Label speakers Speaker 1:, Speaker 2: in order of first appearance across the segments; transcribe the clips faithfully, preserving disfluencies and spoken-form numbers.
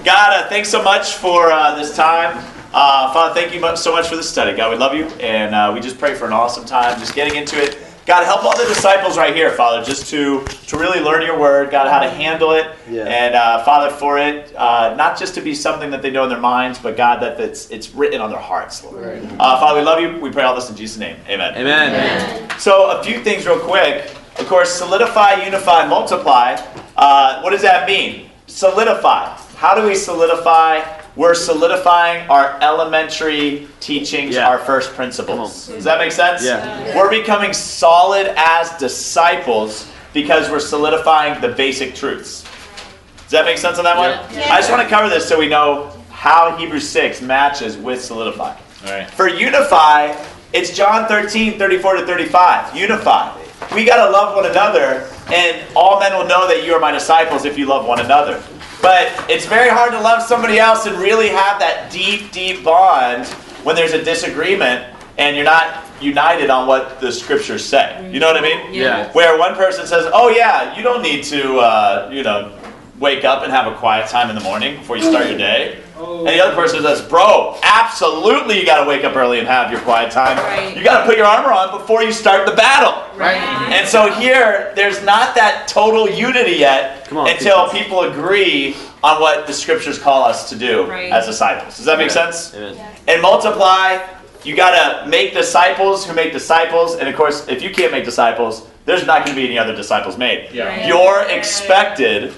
Speaker 1: God, uh, thanks so much for uh, this time. Uh, Father, thank you much, so much for this study. God, we love you, and uh, we just pray for an awesome time just getting into it. God, help all the disciples right here, Father, just to, to really learn your word, God, how to handle it, yeah. and uh, Father, for it, uh, not just to be something that they know in their minds, but God, that it's, it's written on their hearts, Lord. Right. Uh, Father, we love you. We pray all this in Jesus' name. Amen.
Speaker 2: Amen. Amen.
Speaker 1: So a few things real quick. Of course, solidify, unify, multiply. Uh, what does that mean? Solidify. How do we solidify? We're solidifying our elementary teachings, yeah. our first principles. Does that make sense?
Speaker 2: Yeah.
Speaker 1: We're becoming solid as disciples because we're solidifying the basic truths. Does that make sense on that one?
Speaker 2: Yeah.
Speaker 1: I just want to cover this so we know how Hebrews six matches with solidify.
Speaker 2: All right.
Speaker 1: For unify, it's John thirteen, thirty-four to thirty-five. Unify. We got to love one another, and all men will know that you are my disciples if you love one another. But it's very hard to love somebody else and really have that deep, deep bond when there's a disagreement and you're not united on what the scriptures say. You know what I mean?
Speaker 2: Yeah.
Speaker 1: Where one person says, oh yeah, you don't need to, uh, you know, wake up and have a quiet time in the morning before you start your day. And the other person says, bro, absolutely you got to wake up early and have your quiet time.
Speaker 3: Right.
Speaker 1: You got to put your armor on before you start the battle.
Speaker 3: Right.
Speaker 1: And so here, there's not that total unity yet
Speaker 2: Come on,
Speaker 1: until people agree on what the scriptures call us to do
Speaker 3: right.
Speaker 1: as disciples. Does that make
Speaker 2: yeah.
Speaker 1: sense?
Speaker 2: Amen.
Speaker 1: And multiply, you got to make disciples who make disciples. And of course, if you can't make disciples, there's not going to be any other disciples made.
Speaker 2: Yeah.
Speaker 3: Right.
Speaker 1: You're expected,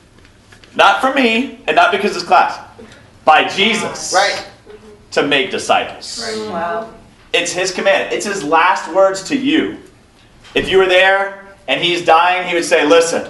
Speaker 1: not from me, and not because it's class, by Jesus,
Speaker 2: right.
Speaker 1: to make disciples.
Speaker 3: Right. Wow.
Speaker 1: It's his command. It's his last words to you. If you were there and he's dying, he would say, listen,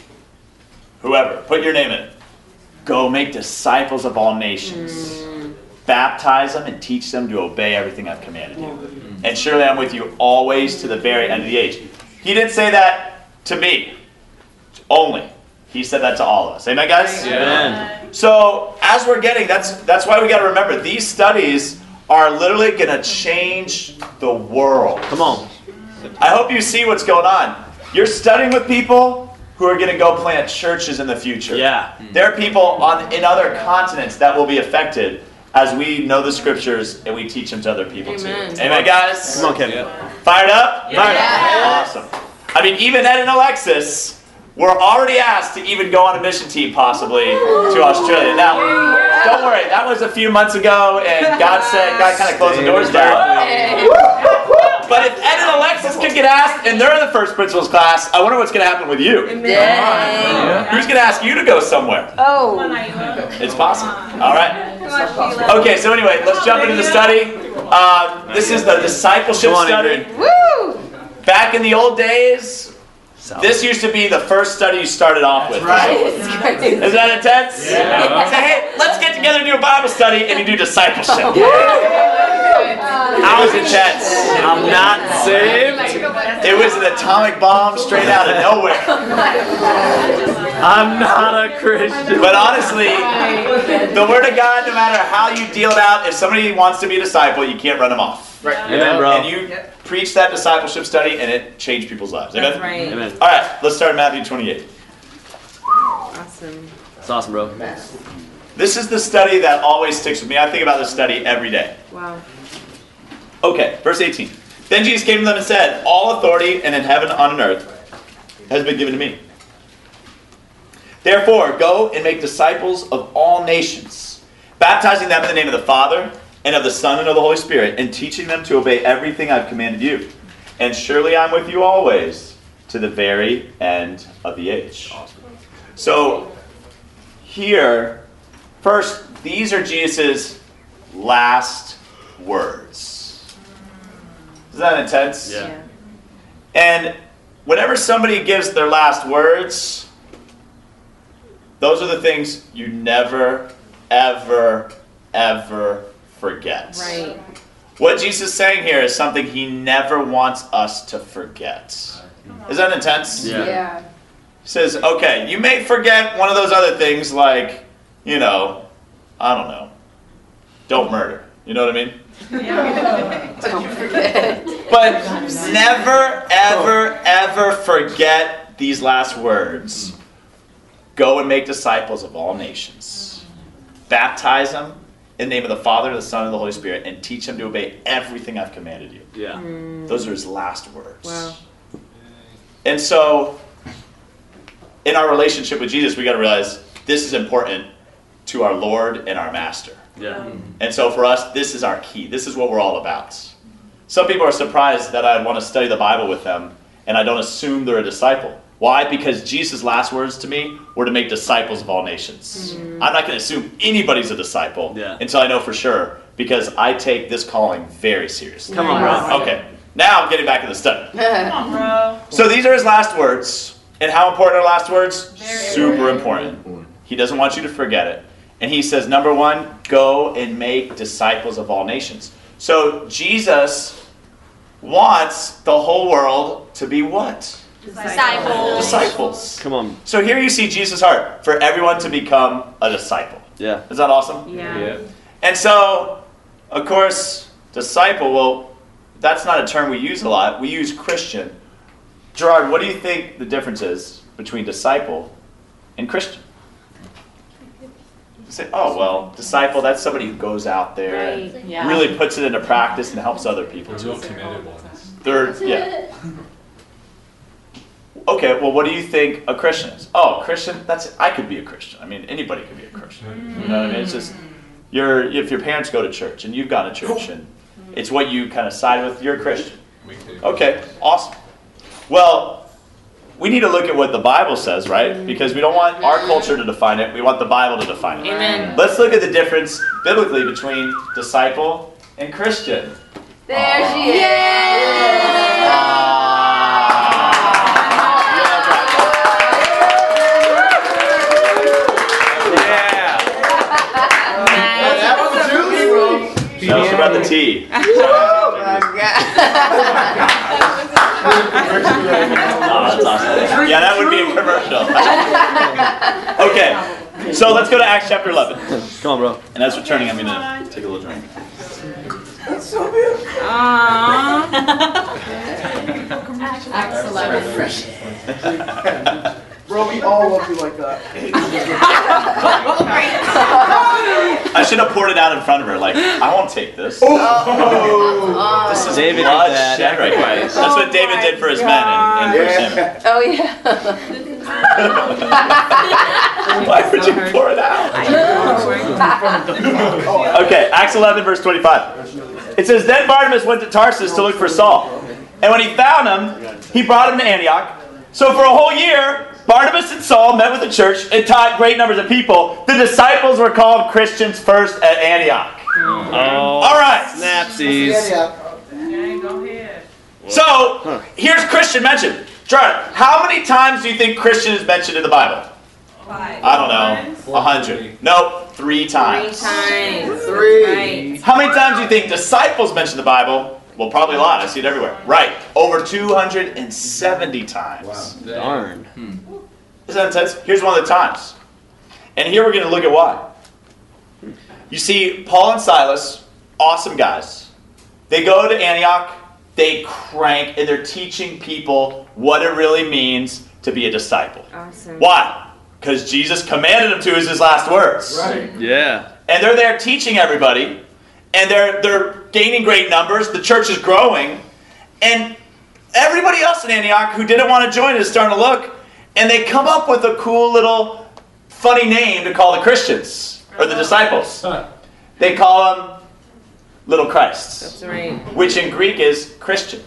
Speaker 1: whoever, put your name in it. Go make disciples of all nations. Mm. Baptize them and teach them to obey everything I've commanded you. Mm. And surely I'm with you always to the very end of the age. He didn't say that to me only. He said that to all of us. Amen, guys?
Speaker 2: Amen.
Speaker 1: So as we're getting, that's that's why we got to remember, these studies are literally going to change the world.
Speaker 2: Come on.
Speaker 1: I hope you see what's going on. You're studying with people who are going to go plant churches in the future.
Speaker 2: Yeah.
Speaker 1: There are people on in other continents that will be affected as we know the scriptures and we teach them to other people
Speaker 3: Amen.
Speaker 1: too. Amen, guys?
Speaker 2: Come on, Kevin.
Speaker 1: Yeah. Fired up?
Speaker 3: Yeah.
Speaker 1: Fired up. Awesome. I mean, even Ed and Alexis were already asked to even go on a mission team possibly to Australia. Now, don't worry, that was a few months ago and God said, God kind of closed the doors down. But if Ed and Alexis could get asked and they're in the first principles class, I wonder what's going to happen with you.
Speaker 3: Yeah.
Speaker 1: Who's going to ask you to go somewhere?
Speaker 3: Oh.
Speaker 1: It's possible. All right. Okay, so anyway, let's jump into the study. Uh, this is the discipleship
Speaker 2: Come on,
Speaker 1: study.
Speaker 2: Ingrid.
Speaker 3: Woo!
Speaker 1: Back in the old days, this used to be the first study you started off with.
Speaker 2: Right.
Speaker 1: Is that intense?
Speaker 2: Yeah.
Speaker 1: Say, hey, let's get together and do a Bible study, and you do discipleship. How was it intense?
Speaker 2: I'm not saved.
Speaker 1: It was an atomic bomb straight out of nowhere.
Speaker 2: I'm not a Christian.
Speaker 1: But honestly, the Word of God, no matter how you deal it out, if somebody wants to be a disciple, you can't run them off.
Speaker 2: Right. Amen, bro.
Speaker 1: And you preach that discipleship study, and it changed people's lives. Amen?
Speaker 3: That's right.
Speaker 2: Amen.
Speaker 1: All right, let's start in Matthew twenty-eight.
Speaker 3: Awesome.
Speaker 2: It's awesome, bro.
Speaker 1: This is the study that always sticks with me. I think about this study every day.
Speaker 3: Wow.
Speaker 1: Okay, verse eighteen. Then Jesus came to them and said, all authority and in heaven and on earth has been given to me. Therefore, go and make disciples of all nations, baptizing them in the name of the Father and of the Son and of the Holy Spirit, and teaching them to obey everything I've commanded you. And surely I'm with you always to the very end of the age. So, here, first, these are Jesus' last words. Is that intense?
Speaker 2: Yeah.
Speaker 3: Yeah.
Speaker 1: And whenever somebody gives their last words, those are the things you never, ever, ever forget.
Speaker 3: Right.
Speaker 1: What Jesus is saying here is something he never wants us to forget. Is that intense?
Speaker 2: Yeah.
Speaker 3: Yeah.
Speaker 1: He says, okay, you may forget one of those other things like, you know, I don't know, don't murder. You know what I mean?
Speaker 3: Don't forget.
Speaker 1: But never, ever, ever forget these last words. Go and make disciples of all nations. baptize them in the name of the Father, the Son, and the Holy Spirit, and teach them to obey everything I've commanded you.
Speaker 2: Yeah.
Speaker 1: Those are his last words.
Speaker 4: Wow.
Speaker 1: And so, in our relationship with Jesus, we got to realize this is important to our Lord and our Master.
Speaker 2: Yeah.
Speaker 1: And so for us, this is our key. This is what we're all about. Some people are surprised that I want to study the Bible with them, and I don't assume they're a disciple. Why? Because Jesus' last words to me were to make disciples of all nations. I'm not going to assume anybody's a disciple
Speaker 2: Yeah.
Speaker 1: until I know for sure, because I take this calling very seriously.
Speaker 2: Come on, bro.
Speaker 1: Okay, now I'm getting back to the study.
Speaker 3: Come
Speaker 5: on, bro.
Speaker 1: So these are his last words. And how important are last words?
Speaker 5: Very
Speaker 1: Super important. He doesn't want you to forget it. And he says, number one, go and make disciples of all nations. So Jesus wants the whole world to be what?
Speaker 3: Disciples.
Speaker 1: Disciples.
Speaker 2: Come on.
Speaker 1: So here you see Jesus' heart for everyone to become a disciple.
Speaker 2: Yeah.
Speaker 1: Is that awesome?
Speaker 4: Yeah.
Speaker 1: And so, of course, disciple, well, that's not a term we use a lot. We use Christian. Gerard, what do you think the difference is between disciple and Christian? You say, oh, well, disciple, that's somebody who goes out there and
Speaker 4: Right.
Speaker 3: Yeah.
Speaker 1: really puts it into practice and helps other people
Speaker 6: There's
Speaker 1: too.
Speaker 6: no committed ones.
Speaker 1: They're, yeah. Okay, well, what do you think a Christian is? Oh, Christian, that's, I could be a Christian. I mean, anybody could be a Christian. You know what I mean? It's just, you're, if your parents go to church and you've gone to church and it's what you kind of side with, you're a Christian.
Speaker 6: We could.
Speaker 1: Okay, awesome. Well, we need to look at what the Bible says, right? Because we don't want our culture to define it. We want the Bible to define it.
Speaker 4: Amen.
Speaker 1: Let's look at the difference biblically between disciple and Christian.
Speaker 3: There she is.
Speaker 2: Yeah.
Speaker 4: Nice.
Speaker 1: That was about the tea.
Speaker 3: Oh my God.
Speaker 1: Oh, that's awesome. Yeah, that would be a commercial. Okay, so let's go to Acts chapter eleven.
Speaker 2: Come on, bro.
Speaker 1: And as we're turning, I'm going to take a little drink.
Speaker 3: Acts eleven.
Speaker 7: Bro, we all love you like that.
Speaker 1: I should have poured it out in front of her. Like, I won't take this.
Speaker 3: Oh.
Speaker 1: This is
Speaker 2: David did
Speaker 1: blood
Speaker 2: that.
Speaker 1: shed right here. That's what David did for his men in, in First Samuel.
Speaker 3: Oh yeah.
Speaker 1: Why would you pour it out? Okay, Acts eleven, verse twenty-five. It says, Then Barnabas went to Tarsus to look for Saul. And when he found him, he brought him to Antioch. So for a whole year, Barnabas and Saul met with the church and taught great numbers of people. The disciples were called Christians first at Antioch.
Speaker 2: Oh.
Speaker 1: All right.
Speaker 2: Snapsies.
Speaker 5: Okay, go ahead.
Speaker 1: So, here's Christian mentioned. Gerard, how many times do you think Christian is mentioned in the Bible?
Speaker 5: Five.
Speaker 1: I don't know. A hundred. Nope, three
Speaker 4: Three
Speaker 1: times.
Speaker 4: times.
Speaker 7: Three.
Speaker 4: Right.
Speaker 1: How many times do you think disciples mention the Bible? Well, probably a lot. I see it everywhere. Right. Over two hundred seventy times.
Speaker 2: Darn.
Speaker 1: Isn't that intense? Here's one of the times. And here we're going to look at why. You see, Paul and Silas, awesome guys. They go to Antioch, they crank, and they're teaching people what it really means to be a disciple.
Speaker 4: Awesome.
Speaker 1: Why? Because Jesus commanded them to as his last words.
Speaker 7: Right.
Speaker 2: Yeah.
Speaker 1: And they're there teaching everybody, and they're they're gaining great numbers. The church is growing, and everybody else in Antioch who didn't want to join is starting to look, and they come up with a cool little funny name to call the Christians or the disciples. They call them little Christs,
Speaker 4: That's right.
Speaker 1: which in Greek is Christian.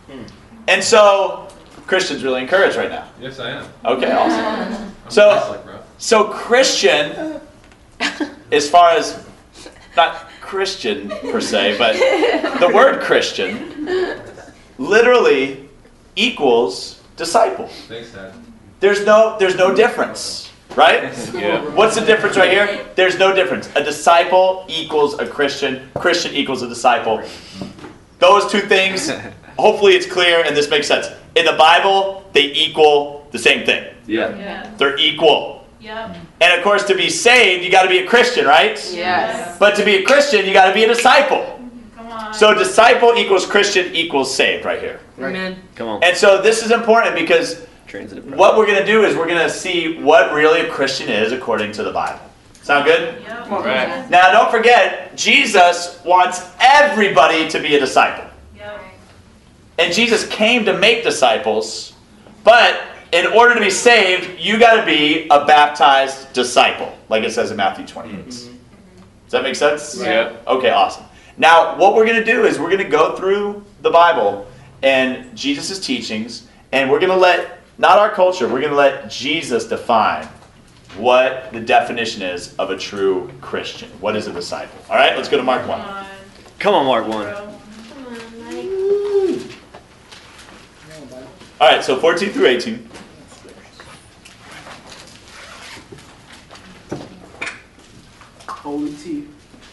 Speaker 1: And so Christian's really encouraged right now.
Speaker 6: Yes, I am.
Speaker 1: Okay, awesome.
Speaker 6: I'm
Speaker 1: So-
Speaker 6: Catholic, bro.
Speaker 1: So Christian, as far as not Christian per se, but the word Christian literally equals disciple.
Speaker 6: Thanks, Dad.
Speaker 1: There's no there's no difference, right?
Speaker 2: Yeah.
Speaker 1: What's the difference right here? There's no difference. A disciple equals a Christian. Christian equals a disciple. Those two things, hopefully it's clear and this makes sense. In the Bible, they equal the same thing.
Speaker 2: Yeah.
Speaker 5: Yeah.
Speaker 1: They're equal.
Speaker 5: Yep.
Speaker 1: And of course, to be saved, you got to be a Christian, right?
Speaker 3: Yes.
Speaker 1: But to be a Christian, you got to be a disciple.
Speaker 5: Come on.
Speaker 1: So disciple equals Christian equals saved right here.
Speaker 4: Amen.
Speaker 2: Come on.
Speaker 1: And so this is important because
Speaker 2: Transitive.
Speaker 1: what we're going to do is we're going to see what really a Christian is according to the Bible. Sound good?
Speaker 5: Yep.
Speaker 2: Right.
Speaker 1: Now, don't forget, Jesus wants everybody to be a disciple.
Speaker 5: Yep.
Speaker 1: And Jesus came to make disciples, but in order to be saved, you got to be a baptized disciple, like it says in Matthew twenty-eight. Does that make sense?
Speaker 2: Yeah.
Speaker 1: Okay, awesome. Now, what we're going to do is we're going to go through the Bible and Jesus' teachings, and we're going to let, not our culture, we're going to let Jesus define what the definition is of a true Christian. What is a disciple? All right, let's go to Mark one.
Speaker 5: Come on.
Speaker 2: Come on, Mark one.
Speaker 5: Bro.
Speaker 1: All right, so fourteen through eighteen.
Speaker 7: Holy tea.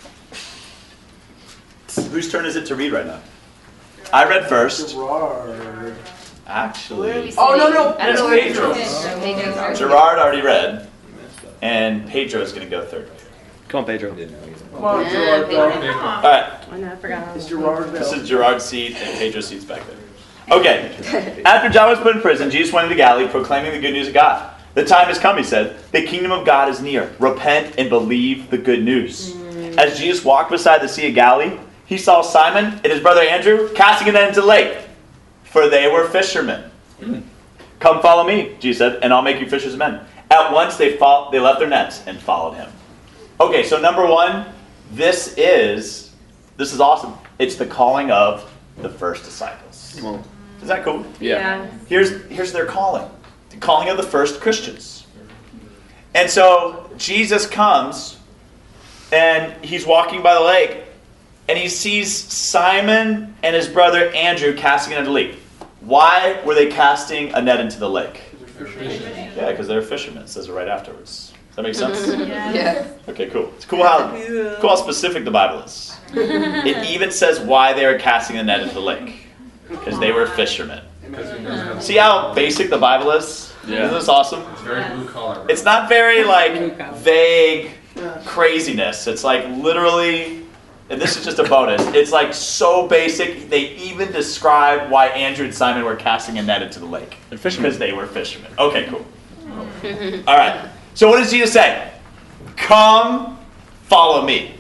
Speaker 1: Whose turn is it to read right now? I read first.
Speaker 7: Gerard.
Speaker 1: Actually,
Speaker 7: Oh, no, no.
Speaker 3: I don't know
Speaker 1: It's
Speaker 3: where
Speaker 1: Pedro's.
Speaker 3: Pedro's.
Speaker 1: Gerard already read, and Pedro's going to go third.
Speaker 2: Come on, Pedro.
Speaker 7: Come on, Gerard.
Speaker 3: Yeah,
Speaker 7: Go.
Speaker 5: Come on.
Speaker 1: All right,
Speaker 3: I know, I forgot.
Speaker 7: It's Gerard.
Speaker 1: this is Gerard's seat, and Pedro's seat's back there. Okay. After John was put in prison, Jesus went into Galilee proclaiming the good news of God. The time has come, he said. The kingdom of God is near. Repent and believe the good news. As Jesus walked beside the Sea of Galilee, he saw Simon and his brother Andrew casting a net into the lake, for they were fishermen. Come follow me, Jesus said, and I'll make you fishers of men. At once they, fought, they left their nets and followed him. Okay, so number one, this is, this is awesome. It's the calling of the first disciples.
Speaker 2: Come on.
Speaker 1: Is that cool?
Speaker 2: Yeah.
Speaker 1: Here's, here's their calling. The calling of the first Christians. And so Jesus comes and he's walking by the lake and he sees Simon and his brother Andrew casting a net into the lake. Why were they casting a net into the lake? Yeah, because they're fishermen. It says it right afterwards. Does that make sense?
Speaker 3: Yeah.
Speaker 1: Okay, cool. It's cool how, cool how specific the Bible is. It even says why they were casting a net into the lake. Because they were fishermen. See how basic the Bible is?
Speaker 2: Yeah.
Speaker 1: Isn't this awesome?
Speaker 6: It's very blue collar.
Speaker 1: It's not very like vague craziness. It's like literally, and this is just a bonus, it's like so basic, they even describe why Andrew and Simon were casting a net into the lake.
Speaker 2: They're fishermen.
Speaker 1: Because they were fishermen. Okay, cool. All right. So what does Jesus say? Come, follow me.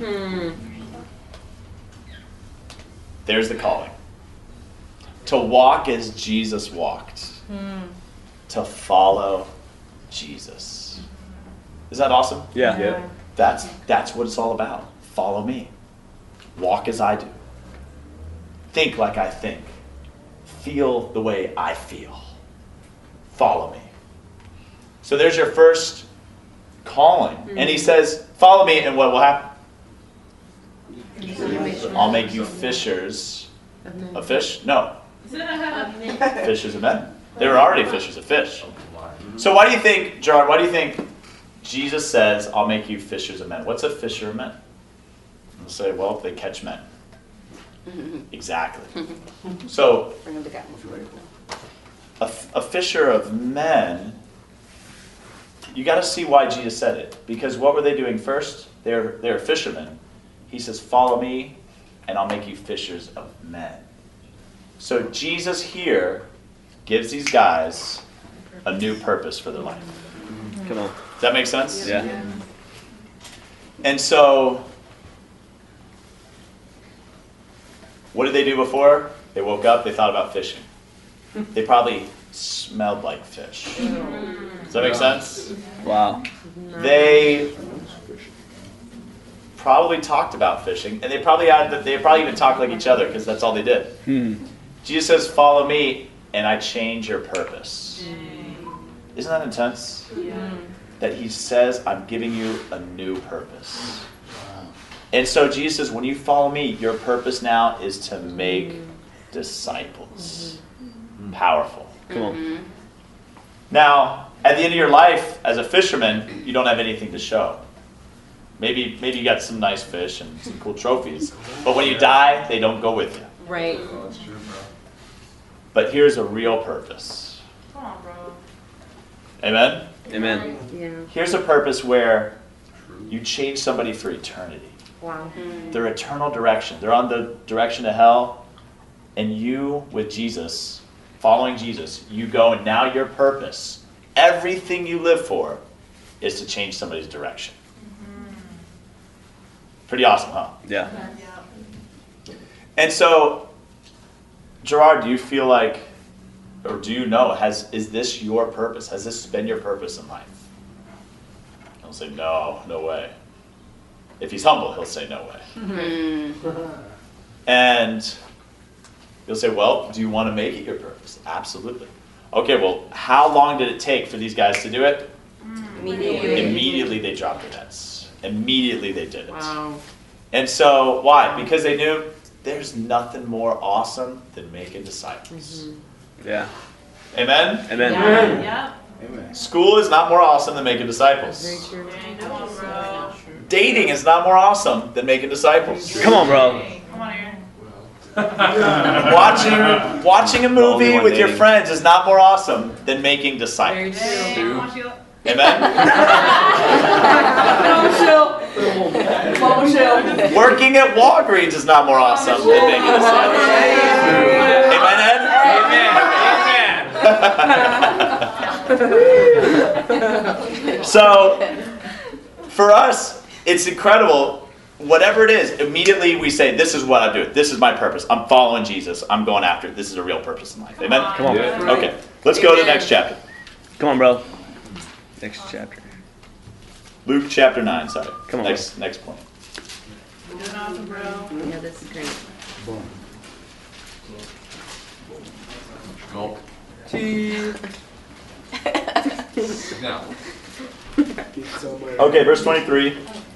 Speaker 1: There's the calling. To walk as Jesus walked. To follow Jesus. Is that awesome?
Speaker 2: Yeah.
Speaker 6: Yeah.
Speaker 1: That's that's what it's all about. Follow me. Walk as I do. Think like I think. Feel the way I feel. Follow me. So there's your first calling. And he says, follow me, and what will happen? I'll make you fishers of fish? No. Fishers of men. They were already fishers of fish. So why do you think, Gerard, why do you think Jesus says, I'll make you fishers of men? What's a fisher of men? We'll say, well, they catch men. Exactly. So, a, a fisher of men, you got to see why Jesus said it. Because what were they doing first? They're, they're fishermen. He says, follow me, and I'll make you fishers of men. So Jesus here gives these guys a new purpose for their life.
Speaker 2: Come on.
Speaker 1: Does that make sense?
Speaker 2: Yeah.
Speaker 1: And so, what did they do before? They woke up, they thought about fishing. They probably smelled like fish. Does that make sense?
Speaker 2: Wow.
Speaker 1: They probably talked about fishing, and they probably had, they probably even talked like each other because that's all they did.
Speaker 2: Hmm.
Speaker 1: Jesus says, follow me, and I change your purpose. Isn't that intense?
Speaker 5: Yeah.
Speaker 1: That he says, I'm giving you a new purpose. And so Jesus says, when you follow me, your purpose now is to make disciples. Powerful.
Speaker 2: Come on.
Speaker 1: Now, at the end of your life, as a fisherman, you don't have anything to show. Maybe, maybe you got some nice fish and some cool trophies. But when you die, they don't go with you.
Speaker 3: Right.
Speaker 6: Oh, that's true, bro.
Speaker 1: But here's a real purpose.
Speaker 5: Come on, bro.
Speaker 1: Amen?
Speaker 2: Amen.
Speaker 3: Yeah.
Speaker 1: Here's a purpose where you change somebody for eternity.
Speaker 3: Wow.
Speaker 1: Their eternal direction. They're on the direction to hell. And you, with Jesus, following Jesus, you go and now your purpose, everything you live for, is to change somebody's direction. Pretty awesome, huh?
Speaker 2: Yeah.
Speaker 1: And so, Gerard, do you feel like, or do you know, has is this your purpose? Has this been your purpose in life? He'll say, no, no way. If he's humble, he'll say, no way.
Speaker 3: Mm.
Speaker 1: And you'll say, well, do you want to make it your purpose? Absolutely. Okay, well, how long did it take for these guys to do it?
Speaker 3: Immediately.
Speaker 1: Immediately they dropped their nets. Immediately they did it.
Speaker 3: Wow.
Speaker 1: And so, why? Because they knew there's nothing more awesome than making disciples.
Speaker 2: Yeah.
Speaker 1: Amen?
Speaker 2: Amen.
Speaker 5: Yeah. Yeah.
Speaker 7: Amen.
Speaker 1: School is not more awesome than making disciples.
Speaker 5: Come on, bro.
Speaker 1: Dating is not more awesome than making disciples.
Speaker 2: Come on, bro.
Speaker 5: Come on here.
Speaker 1: Watching, watching a
Speaker 2: The only
Speaker 1: movie
Speaker 2: one
Speaker 1: with your
Speaker 2: dating.
Speaker 1: friends is not more awesome than making disciples.
Speaker 5: Hey, come on, Sheila.
Speaker 1: Amen? Working at Walgreens is not more awesome than making disciples. Amen, Ed? So, for us, it's incredible. Whatever it is, immediately we say, this is what I'm doing. This is my purpose. I'm following Jesus. I'm going after it. This is a real purpose in life. Amen?
Speaker 2: Come on.
Speaker 7: Yeah.
Speaker 1: Okay, let's go to the next chapter.
Speaker 2: Come on, bro. Next chapter.
Speaker 1: Luke chapter nine, sorry.
Speaker 2: Come on.
Speaker 1: Next, next point.
Speaker 5: You're doing awesome, bro.
Speaker 3: Yeah, this is great.
Speaker 7: Gulp. Now.
Speaker 1: Okay, verse twenty-three.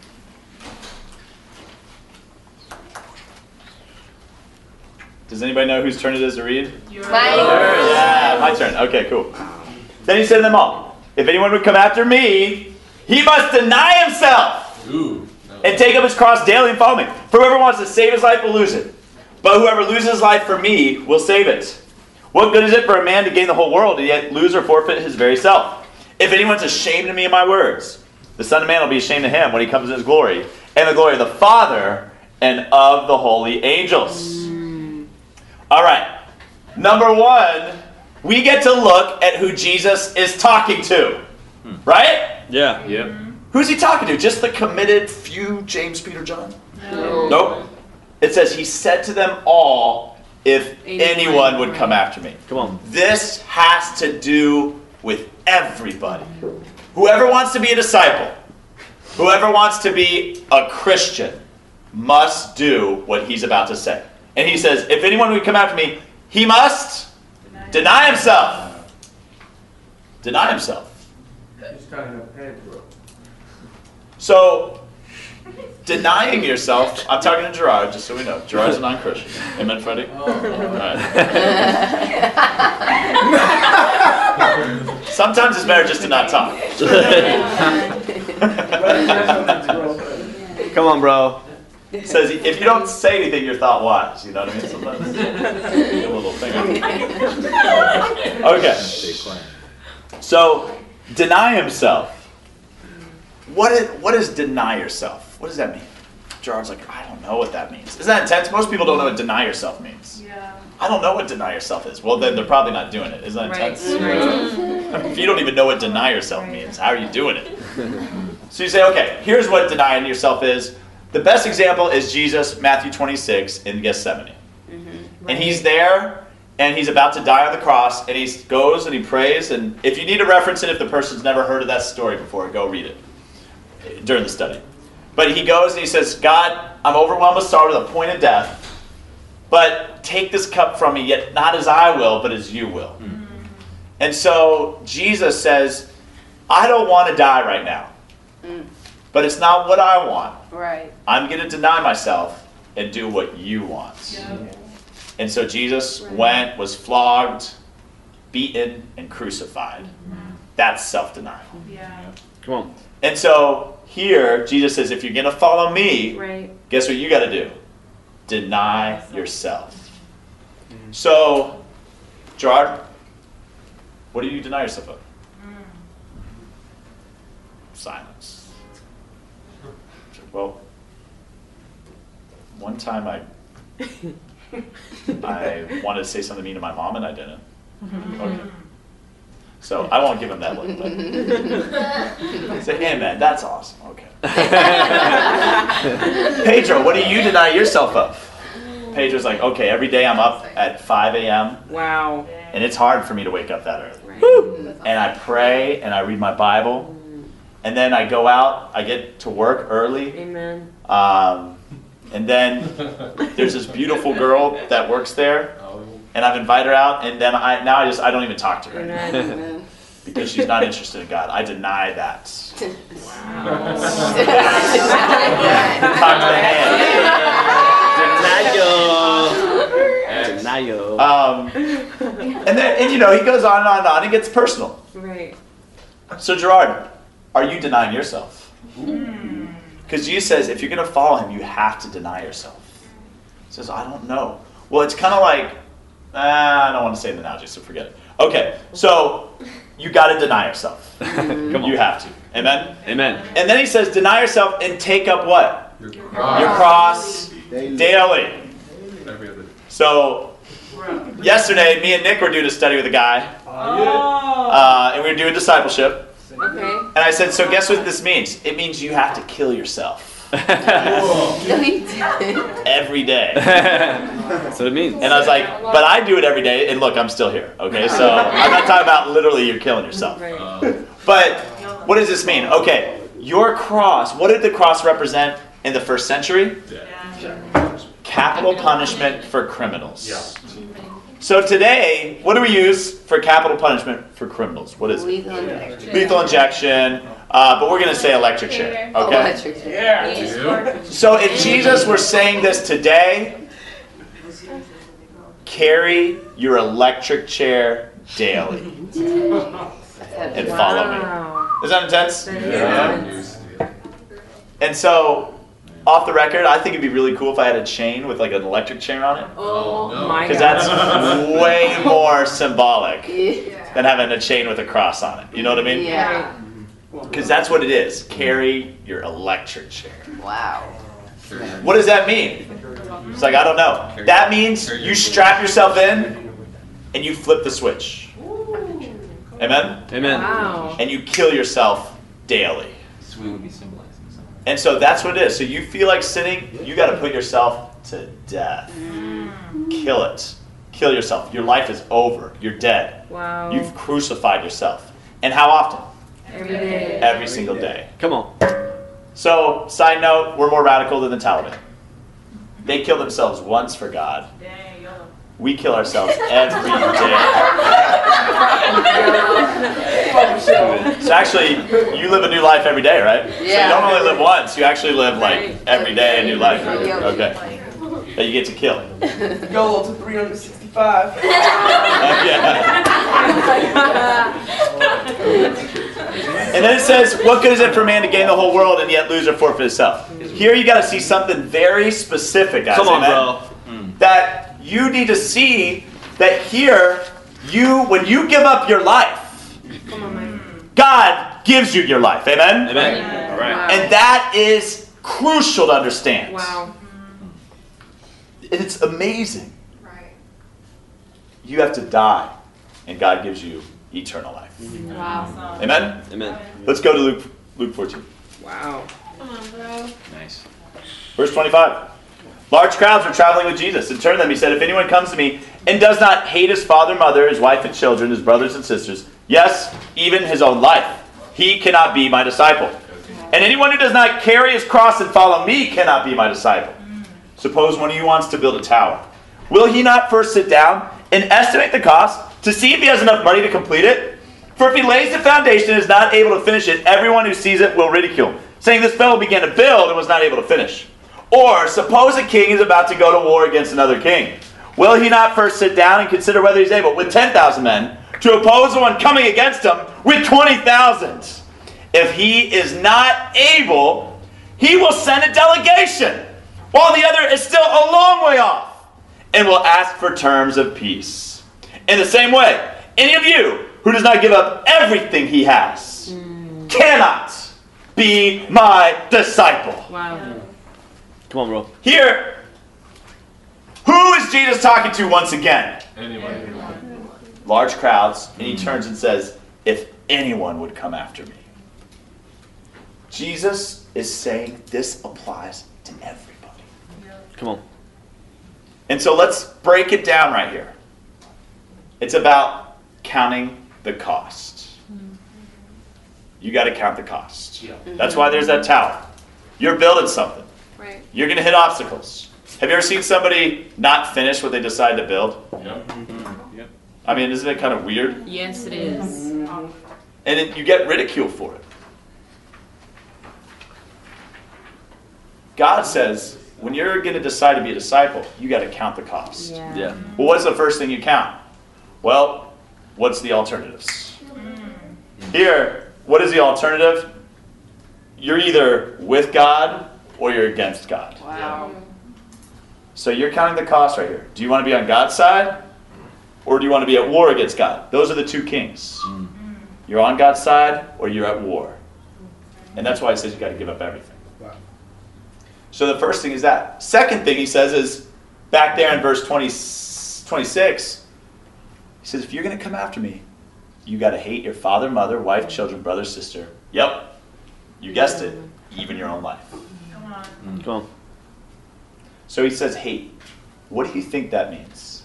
Speaker 1: Does anybody know whose turn it is to read?
Speaker 5: You're
Speaker 3: Mine.
Speaker 1: Yeah, my turn. Okay, cool. Then he said to them all, if anyone would come after me, he must deny himself
Speaker 7: Ooh.
Speaker 1: and take up his cross daily and follow me. For whoever wants to save his life will lose it. But whoever loses his life for me will save it. What good is it for a man to gain the whole world and yet lose or forfeit his very self? If anyone's ashamed of me and my words, the Son of Man will be ashamed of him when he comes in his glory, and the glory of the Father and of the holy angels. All right. Number one, we get to look at who Jesus is talking to. Right?
Speaker 2: Yeah.
Speaker 7: Yep.
Speaker 1: Who's he talking to? Just the committed few, James, Peter, John?
Speaker 5: No.
Speaker 1: Nope. It says he said to them all, if anyone would come after me.
Speaker 2: Come on.
Speaker 1: This has to do with everybody. Whoever wants to be a disciple, whoever wants to be a Christian, must do what he's about to say. And he says, if anyone would come after me, he must deny himself. Deny himself.
Speaker 7: He's tying up head, bro.
Speaker 1: So, denying yourself, I'm talking to Gerard, just so we know. Gerard's a non-Christian. Amen, Freddie? All right. Sometimes it's better just to not talk.
Speaker 2: Come on, bro.
Speaker 1: It says, if you don't say anything, you're thought wise. You know what I mean? Sometimes a little thing. Okay. So, deny himself. What is, what does deny yourself? What does that mean? Gerard's like, I don't know what that means. Isn't that intense? Most people don't know what deny yourself means.
Speaker 5: Yeah.
Speaker 1: I don't know what deny yourself is. Well, then they're probably not doing it. Isn't that
Speaker 3: Right.
Speaker 1: intense? I mean, if you don't even know what deny yourself means, how are you doing it? So you say, okay, here's what denying yourself is. The best example is Jesus, Matthew twenty-six, in Gethsemane.
Speaker 3: Mm-hmm.
Speaker 1: And he's there, and he's about to die on the cross, and he goes and he prays. And if you need to reference it, if the person's never heard of that story before, go read it during the study. But he goes and he says, God, I'm overwhelmed with sorrow to the point of death, but take this cup from me, yet not as I will, but as you will. Mm-hmm. And so Jesus says, I don't want to die right now,
Speaker 3: Mm.
Speaker 1: but it's not what I want.
Speaker 3: Right.
Speaker 1: I'm going to deny myself and do what you want.
Speaker 5: Yeah.
Speaker 1: And so Jesus went, was flogged, beaten, and crucified. That's self-denial.
Speaker 5: Yeah.
Speaker 2: Come on.
Speaker 1: And so here, Jesus says, if you're going to follow me,
Speaker 3: Right.
Speaker 1: guess what you got to do? Deny yourself. So, Gerard, what do you deny yourself of? Silence. Well, one time I I wanted to say something mean to my mom and I didn't. Okay. So I won't give him that look. But say, hey man, that's awesome. Okay. Pedro, what do you deny yourself of? Pedro's like, okay, every day I'm up at five a.m.
Speaker 4: Wow.
Speaker 1: and it's hard for me to wake up that early. And I pray and I read my Bible. And then I go out, I get to work early.
Speaker 4: Amen.
Speaker 1: Um, and then there's this beautiful girl that works there. And I've invited her out, and then I now I just I don't even talk to her
Speaker 4: Amen.
Speaker 1: because she's not interested in God. I deny that. Talk to the hand.
Speaker 2: Denial. Denial.
Speaker 1: Um, and then and you know he goes on and on and on. It gets personal.
Speaker 4: Right.
Speaker 1: So Gerard, are you denying yourself? Because Jesus says if you're going to follow him, you have to deny yourself. He says I don't know. Well, it's kind of like. Uh, I don't want to say the analogy, so forget it. Okay, so you got to deny yourself.
Speaker 2: Come on.
Speaker 1: You have to. Amen?
Speaker 2: Amen.
Speaker 1: And then he says, deny yourself and take up what?
Speaker 7: Your
Speaker 1: Your
Speaker 7: cross.
Speaker 1: cross daily.
Speaker 7: Every other day.
Speaker 1: So, yesterday, me and Nick were doing a study with a guy,
Speaker 5: Oh.
Speaker 1: uh, and we were doing discipleship.
Speaker 4: Okay.
Speaker 1: And I said, so guess what this means? It means you have to kill yourself every day.
Speaker 2: That's what it means.
Speaker 1: And I was like, but I do it every day, and look, I'm still here. Okay, so I'm not talking about literally you're killing yourself.
Speaker 4: Right.
Speaker 1: But what does this mean? Okay, your cross, what did the cross represent in the first century? Capital punishment for criminals. So today, what do we use for capital punishment for criminals? What is it?
Speaker 3: Lethal injection.
Speaker 1: Lethal injection, uh, but we're going to say electric chair. Okay?
Speaker 3: Electric chair.
Speaker 7: Yeah.
Speaker 1: So if Jesus were saying this today, carry your electric chair daily and follow me.
Speaker 4: Wow.
Speaker 1: Is that intense?
Speaker 4: That is
Speaker 1: Yeah.
Speaker 4: intense.
Speaker 1: And so, off the record, I think it'd be really cool if I had a chain with like an electric chair on it.
Speaker 4: Oh
Speaker 7: no.
Speaker 4: my
Speaker 1: Because
Speaker 4: God.
Speaker 1: that's way more symbolic
Speaker 3: Yeah.
Speaker 1: than having a chain with a cross on it. You know what I mean?
Speaker 3: Yeah.
Speaker 1: Because that's what it is. Carry your electric chair.
Speaker 3: Wow.
Speaker 1: What does that mean? It's like, I don't know. That means you strap yourself in and you flip the switch. Amen?
Speaker 2: Amen.
Speaker 4: Wow.
Speaker 1: And you kill yourself daily. And so that's what it is. So you feel like sinning, you got to put yourself to death. Kill it. Kill yourself. Your life is over. You're dead.
Speaker 4: Wow.
Speaker 1: You've crucified yourself. And how often?
Speaker 4: Every day.
Speaker 1: Every single day.
Speaker 2: Come on.
Speaker 1: So, side note, we're more radical than the Taliban. They kill themselves once for God.
Speaker 5: Dang, yo.
Speaker 1: We kill ourselves every day. So actually, you live a new life every day, right? So you
Speaker 3: Yeah.
Speaker 1: don't only live once, you actually live like every day a new life, right?
Speaker 3: Yep.
Speaker 1: Okay. That you get to kill.
Speaker 6: YOLO to three hundred sixty-five.
Speaker 1: Yeah. And then it says, what good is it for a man to gain the whole world and yet lose or forfeit himself? Here you got to see something very specific, guys.
Speaker 2: Come on,
Speaker 1: amen?
Speaker 2: bro.
Speaker 1: That you need to see that here, you when you give up your life, God gives you your life. Amen?
Speaker 2: Amen. All right.
Speaker 4: Wow.
Speaker 1: And that is crucial to understand.
Speaker 4: Wow.
Speaker 1: It's amazing. You have to die, and God gives you eternal life.
Speaker 3: Wow.
Speaker 1: Amen?
Speaker 2: Amen.
Speaker 1: Let's go to Luke, Luke fourteen.
Speaker 4: Wow.
Speaker 2: Nice.
Speaker 1: Verse twenty-five. Large crowds were traveling with Jesus. And turned to them, he said, if anyone comes to me and does not hate his father, mother, his wife and children, his brothers and sisters, yes, even his own life, he cannot be my disciple. And anyone who does not carry his cross and follow me cannot be my disciple. Suppose one of you wants to build a tower. Will he not first sit down and estimate the cost to see if he has enough money to complete it? For if he lays the foundation and is not able to finish it, everyone who sees it will ridicule, saying this fellow began to build and was not able to finish. Or suppose a king is about to go to war against another king. Will he not first sit down and consider whether he's able, with ten thousand men, to oppose the one coming against him with twenty thousand? If he is not able, he will send a delegation, while the other is still a long way off, and will ask for terms of peace. In the same way, any of you who does not give up everything he has cannot be my disciple.
Speaker 4: Wow.
Speaker 2: Come on, bro.
Speaker 1: Here, who is Jesus talking to once again?
Speaker 7: Anyway.
Speaker 1: Large crowds, and he turns and says, if anyone would come after me. Jesus is saying this applies to everybody.
Speaker 2: Come on.
Speaker 1: And so let's break it down right here. It's about counting the cost. You got to count the cost.
Speaker 7: Yeah.
Speaker 1: That's why there's that tower. You're building something.
Speaker 3: Right.
Speaker 1: You're going to hit obstacles. Have you ever seen somebody not finish what they decide to build?
Speaker 7: Yep.
Speaker 2: Yep.
Speaker 1: I mean, isn't it kind of weird?
Speaker 3: Yes, it is.
Speaker 1: And it, you get ridiculed for it. God says, when you're going to decide to be a disciple, you got to count the cost.
Speaker 3: Yeah.
Speaker 2: Yeah.
Speaker 1: Well, what's the first thing you count? Well, what's the alternatives? Here, what is the alternative? You're either with God or you're against God.
Speaker 3: Wow.
Speaker 1: So you're counting the cost right here. Do you want to be on God's side or do you want to be at war against God? Those are the two kings. You're on God's side or you're at war. And that's why he says you got to give up everything.
Speaker 7: Wow.
Speaker 1: So the first thing is that. Second thing he says is, back there in verse twenty, twenty-six, he says, if you're going to come after me, you got to hate your father, mother, wife, children, brother, sister. Yep. You guessed it. Even your own life.
Speaker 5: Come on.
Speaker 2: Come on.
Speaker 1: So he says hate. What do you think that means?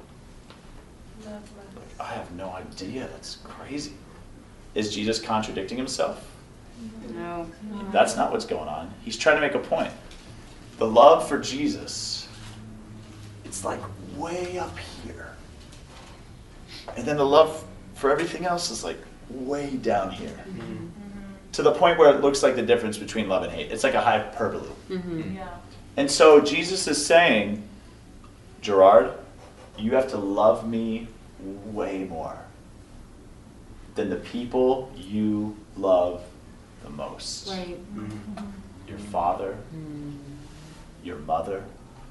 Speaker 5: Love, love.
Speaker 1: I have no idea. That's crazy. Is Jesus contradicting himself?
Speaker 3: No.
Speaker 1: That's not what's going on. He's trying to make a point. The love for Jesus, it's like way up here. And then the love for everything else is like way down here.
Speaker 5: Mm-hmm.
Speaker 1: To the point where it looks like the difference between love and hate. It's like a hyperbole.
Speaker 3: Mm-hmm.
Speaker 5: Yeah.
Speaker 1: And so Jesus is saying, Gerard, you have to love me way more than the people you love the most.
Speaker 3: Right.
Speaker 1: Your father, your mother,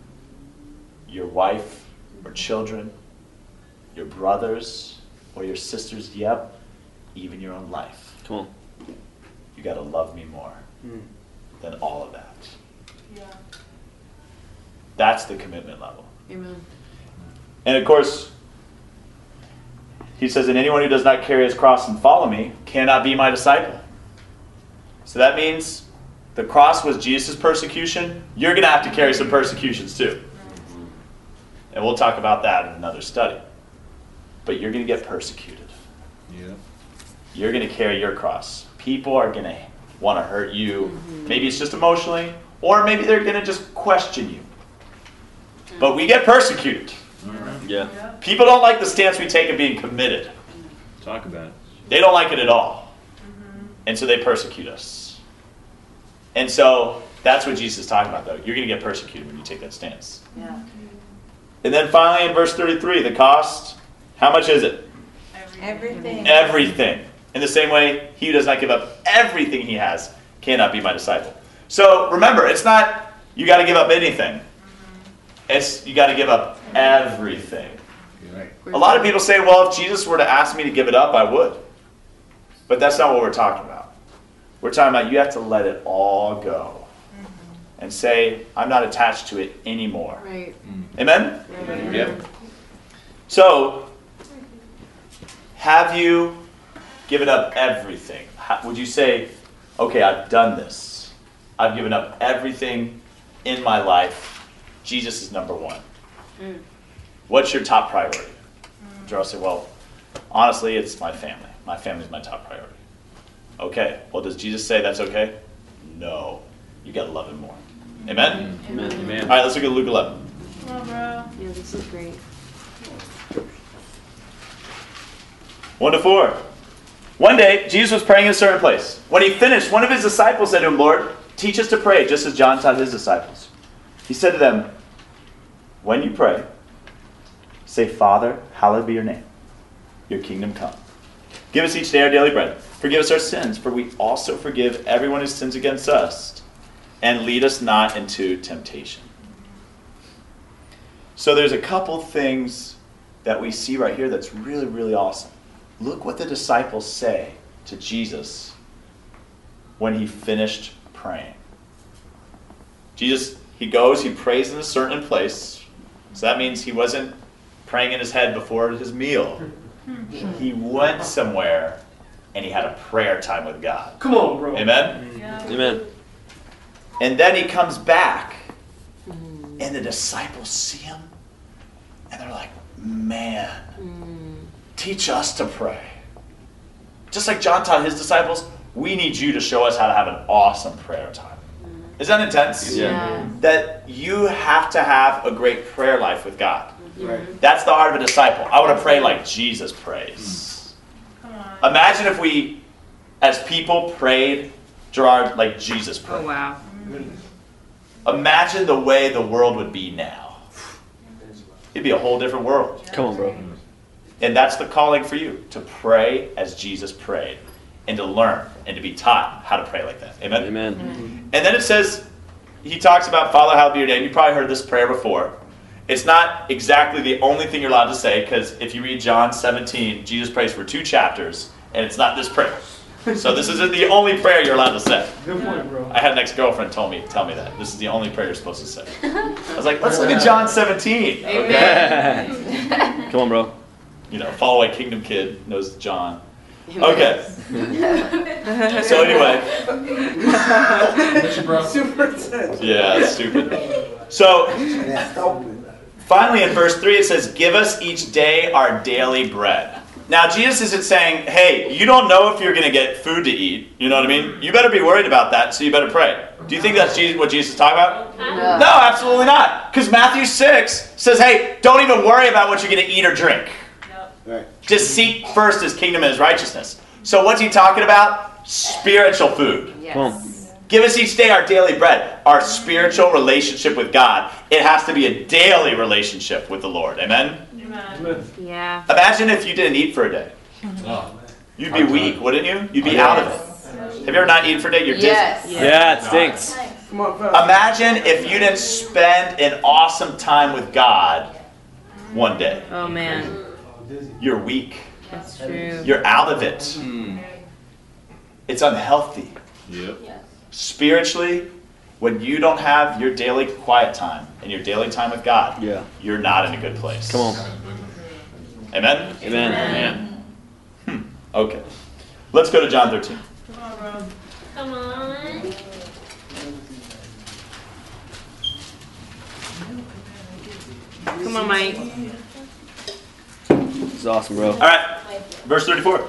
Speaker 1: your wife or children, your brothers or your sisters, yep, even your own life.
Speaker 2: Come on.
Speaker 1: You got to love me more than all of that.
Speaker 5: Yeah.
Speaker 1: That's the commitment level.
Speaker 3: Amen.
Speaker 1: And of course, he says, and anyone who does not carry his cross and follow me cannot be my disciple. So that means the cross was Jesus' persecution. You're going to have to carry some persecutions too. And we'll talk about that in another study. But you're going to get persecuted.
Speaker 7: Yeah.
Speaker 1: You're going to carry your cross. People are going to want to hurt you. Maybe it's just emotionally, or maybe they're going to just question you. But we get persecuted.
Speaker 2: Yeah.
Speaker 5: Yeah.
Speaker 1: People don't like the stance we take of being committed.
Speaker 2: Talk about it.
Speaker 1: They don't like it at all. And so they persecute us. And so that's what Jesus is talking about, though. You're going to get persecuted when you take that stance.
Speaker 3: Yeah.
Speaker 1: And then finally in verse thirty-three, the cost, how much is it?
Speaker 3: Everything.
Speaker 1: Everything. In the same way, he who does not give up everything he has cannot be my disciple. So remember, it's not you got to give up anything. It's you got to give up everything.
Speaker 7: You're right.
Speaker 1: A lot of people say, well, if Jesus were to ask me to give it up, I would. But that's not what we're talking about. We're talking about you have to let it all go and say, I'm not attached to it anymore.
Speaker 3: Right.
Speaker 1: Amen?
Speaker 3: Right.
Speaker 1: Yep. So, have you given up everything? How, would you say, okay, I've done this. I've given up everything in my life. Jesus is number one.
Speaker 3: Mm.
Speaker 1: What's your top priority? Gerald say, well, honestly, it's my family. My family's my top priority. Okay, well, does Jesus say that's okay? No. You got to love him more. Amen?
Speaker 2: Amen. Amen.
Speaker 1: All right, let's look at Luke eleven.
Speaker 5: Come on, bro.
Speaker 3: Yeah, this is great.
Speaker 1: one to four. One day, Jesus was praying in a certain place. When he finished, one of his disciples said to him, Lord, teach us to pray, just as John taught his disciples. He said to them, when you pray, say, Father, hallowed be your name. Your kingdom come. Give us each day our daily bread. Forgive us our sins, for we also forgive everyone who sins against us. And lead us not into temptation. So there's a couple things that we see right here that's really, really awesome. Look what the disciples say to Jesus when he finished praying. Jesus, he goes, he prays in a certain place. So that means he wasn't praying in his head before his meal. He went somewhere and he had a prayer time with God.
Speaker 6: Come on, bro.
Speaker 1: Amen?
Speaker 5: Yeah.
Speaker 2: Amen.
Speaker 1: And then he comes back, and the disciples see him, and they're like, man, teach us to pray. Just like John taught his disciples, we need you to show us how to have an awesome prayer time. Is that intense?
Speaker 2: Yeah.
Speaker 1: That you have to have a great prayer life with God.
Speaker 6: Right.
Speaker 1: That's the heart of a disciple. I want to pray like Jesus prays.
Speaker 5: Come on.
Speaker 1: Imagine if we, as people, prayed, Gerard, like Jesus prayed.
Speaker 4: Oh, wow.
Speaker 1: Imagine the way the world would be now. It'd be a whole different world.
Speaker 2: Come on, bro.
Speaker 1: And that's the calling for you, to pray as Jesus prayed, and to learn and to be taught how to pray like that. Amen?
Speaker 2: Amen.
Speaker 1: And then it says, he talks about, Father, hallowed be your name. You probably heard this prayer before. It's not exactly the only thing you're allowed to say, because if you read John seventeen, Jesus prays for two chapters, and it's not this prayer. So this isn't the only prayer you're allowed to say.
Speaker 6: Good point, bro.
Speaker 1: I had an ex-girlfriend tell me tell me that. This is the only prayer you're supposed to say. I was like, let's look at John seventeen. Okay?
Speaker 2: Come on, bro.
Speaker 1: You know, follow away kingdom kid knows John. Okay. So anyway,
Speaker 6: Super intense.
Speaker 1: yeah, it's stupid. So finally in verse three it says, give us each day our daily bread. Now Jesus isn't saying, hey, you don't know if you're going to get food to eat. You know what I mean? You better be worried about that, so you better pray. Do you think that's Jesus, what Jesus is talking about?
Speaker 3: No.
Speaker 1: No, absolutely not. Because Matthew six says, hey, don't even worry about what you're going to eat or drink.
Speaker 5: Nope.
Speaker 1: Just seek first his kingdom and his righteousness. So what's he talking about? Spiritual food.
Speaker 3: Yes.
Speaker 2: Come on.
Speaker 1: Give us each day our daily bread. Our spiritual relationship with God. It has to be a daily relationship with the Lord. Amen?
Speaker 5: Amen.
Speaker 3: Yeah.
Speaker 1: Imagine if you didn't eat for a day. You'd be weak, wouldn't you? You'd be out of it. Have you ever not eaten for a day? You're dizzy.
Speaker 4: Yes.
Speaker 2: Yeah, it stinks.
Speaker 6: Come on, fella.
Speaker 1: Imagine if you didn't spend an awesome time with God one day.
Speaker 4: Oh, man.
Speaker 1: You're weak.
Speaker 4: That's true.
Speaker 1: You're out of it. It's unhealthy.
Speaker 7: Yep.
Speaker 1: Spiritually, when you don't have your daily quiet time and your daily time with God,
Speaker 2: Yeah.
Speaker 1: you're not in a good place.
Speaker 2: Come on.
Speaker 1: Amen?
Speaker 2: Amen.
Speaker 1: Amen. Hmm. Okay. Let's go to John thirteen.
Speaker 5: Come on, bro.
Speaker 3: Come on.
Speaker 4: Come on, Mike.
Speaker 2: This is awesome, bro.
Speaker 1: All right. Verse thirty-four.